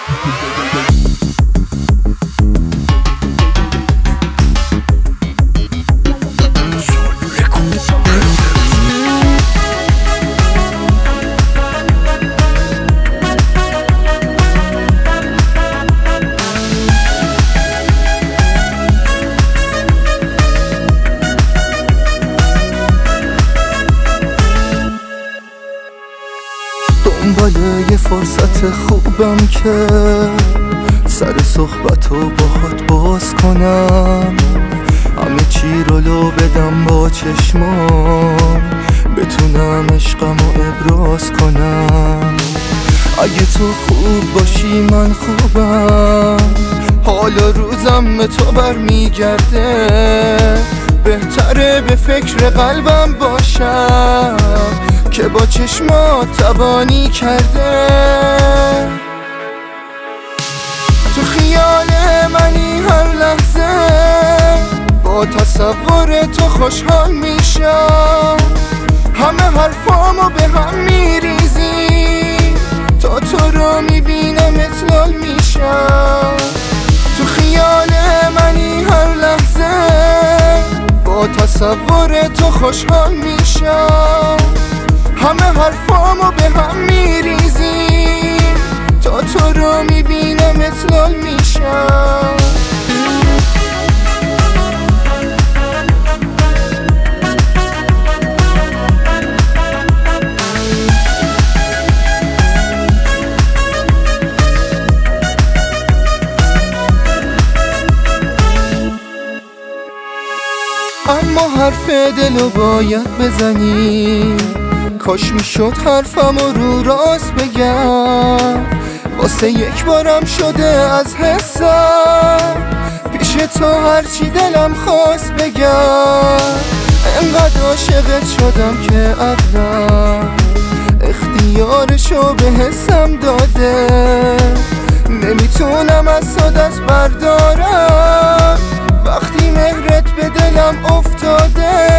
دنباله یه فرصت خوبم که سر صحبتو باهات باز کنم، همه چی رو لو بدم با چشمام، بتونم عشقمو ابراز کنم. اگه تو خوب باشی من خوبم، حال و روزم به تو برمیگرده، بهتره به فکر قلبم باشم که با چشمات تبانی کرده. تو خیال منی هر لحظه، با تصور تو خوشحال میشم، همه حرفامو به هم میریزی، تا تو رو میبینم اطلال میشم. تو خیال منی هر لحظه، با تصور تو خوشحال میشم، همه حرفامو به هم میریزی، تا تو رو میبینم اطلال میشم. اما حرف دلو باید بزنی، کاش میشد حرفمو رو راست بگم، واسه یک بارم شده از حسم، پیش تو هرچی دلم خواست بگم. انقدر عاشقت شدم که عقلم اختیارشو به حسم داده، نمیتونم از تو دست بردارم وقتی مهرت به دلم افتاده.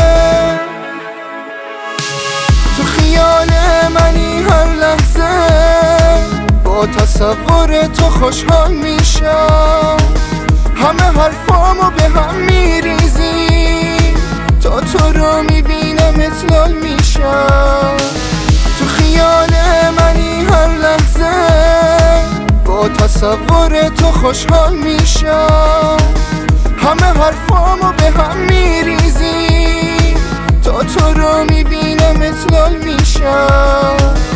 تو خیال منی هر لحظه، با تصور تو خوشحال میشم، همه حرفامو به هم میریزی، تا تو رو میبینم اطلال میشم. تو خیال منی هر لحظه، با تصور تو خوشحال میشم، همه حرفامو به هم میریزی، تا تو رو میبینم اطلال میشم.